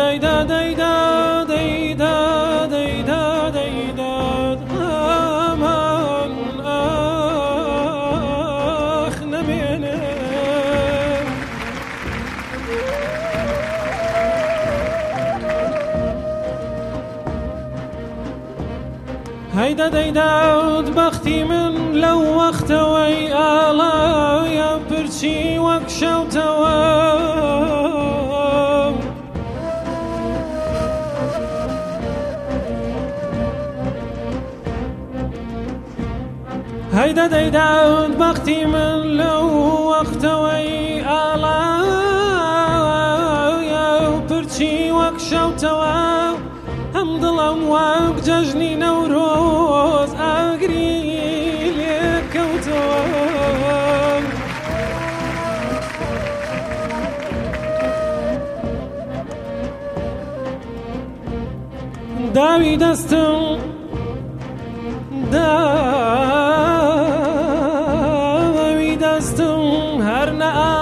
ديدا ديدا ديدا ديدا ديدا أمان آخ نبينه هيدا ديداود بختي من لو وقت وي آلا يا برشي وكشو توام هيدا ديداود بختي من لو وقت وي آلا يا برشي وكشو توام هم ظلم وق ججني نوروز أقري لك وتوام داوي دستم داوي دستم هرنا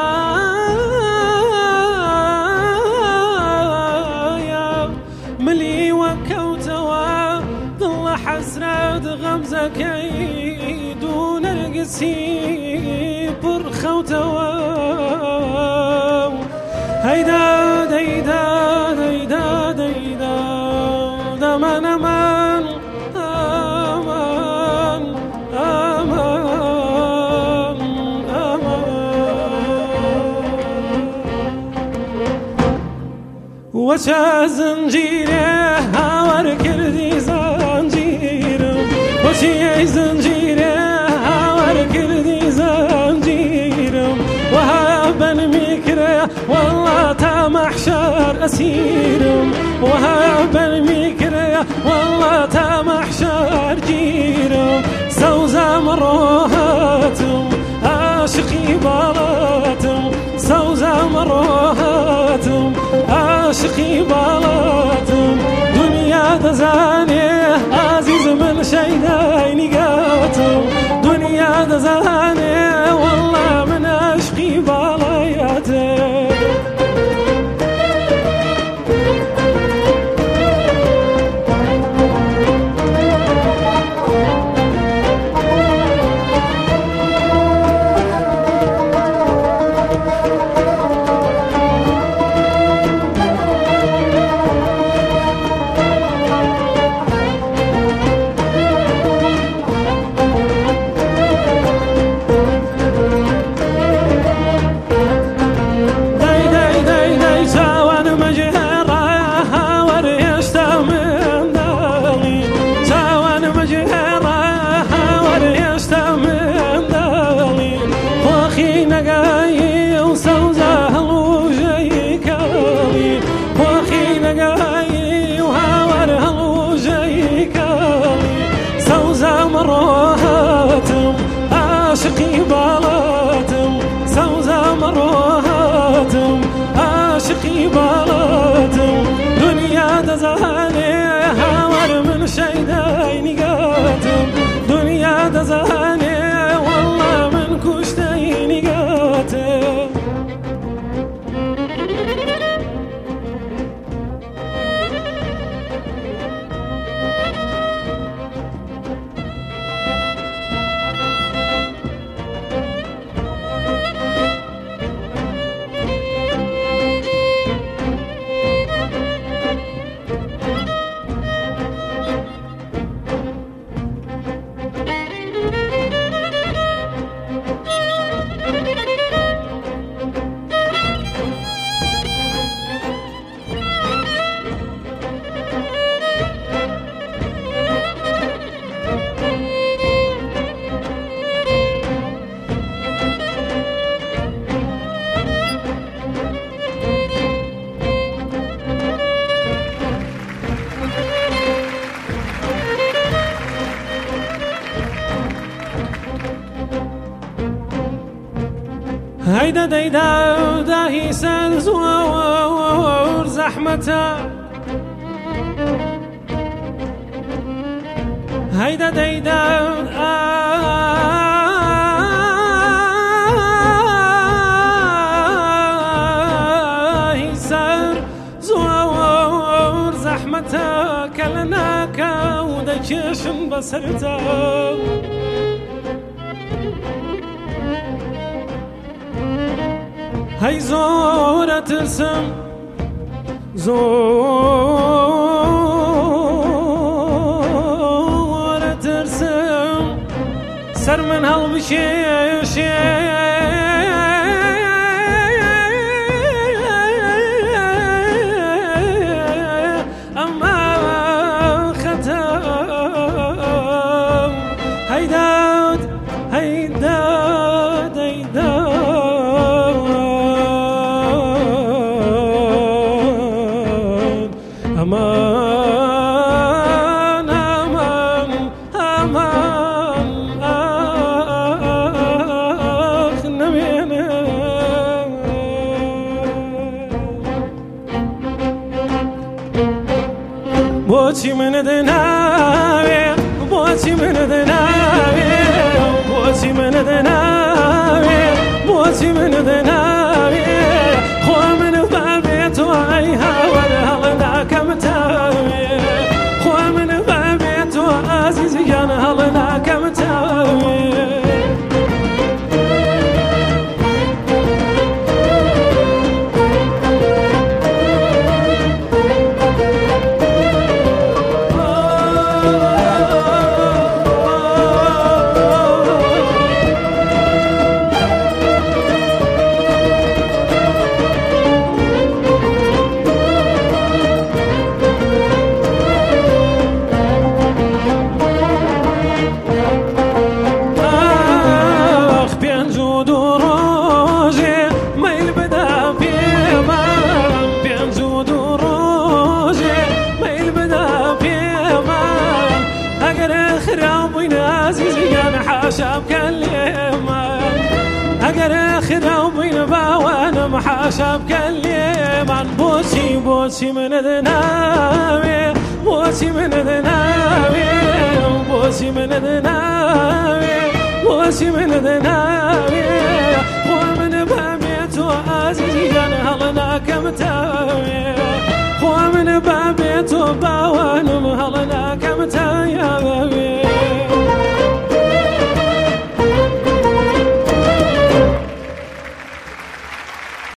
ملي وكوتوا ظل حسرات غمزك دون القسي برخوتوا هيدا ديدا ديدا ديدا دمان امان امان امان وشا زنجيره هاور كردي زنجيرم وشي زنجيره هاور كردي زنجيرم وهابا ميكره والله تا محشر اسيرم وهابا ميكره والله تا محشر جيرم سوزا مروهاتم عاشقي بالاتم سوزا مروهاتم عاشقي بالاتم دنيا دزاني عزيز من شيداي نقاتم دنيا دزاني والله من عشقي بالاتم عاشقي بالاتم سوزا مروهاتم عاشقي بالاتم دنيا دزاني هاور من شيداي نقاتم دنيا دزاني والله من كشتاي نقاتم هيدا ديدا داهي سان زوار زحمته هيدا ديدا هي سان زوار دەکێشن بەسەرتا هەی زۆرە ترسم زۆرە ترسم سەر من هەڵبکێشێ ئەمە خەتە هەیداد هەیداد هەیداد ئەمان ئەمان ئەمان ئاخ نەمێنێ بۆچی منت ناوێ بۆچی منت ناوێ بۆچی منت ناوێ بۆچی منت ناوێ خۆ من بابێتەوە ئەی هاوەر هەڵە ناکەمتەوێ خۆ من بابێتەوە ئازیزیان هەڵە ناکەمتەوێ حاشا بكلمان اگر خدا وين باوانا محاشا بكلمان بوسي بوسي من دناوي بوسي من دناوي بوسي من دناوي بوسي من دناوي ومن بابيت وعزيزي انا هلنا كمتاوي ومن باب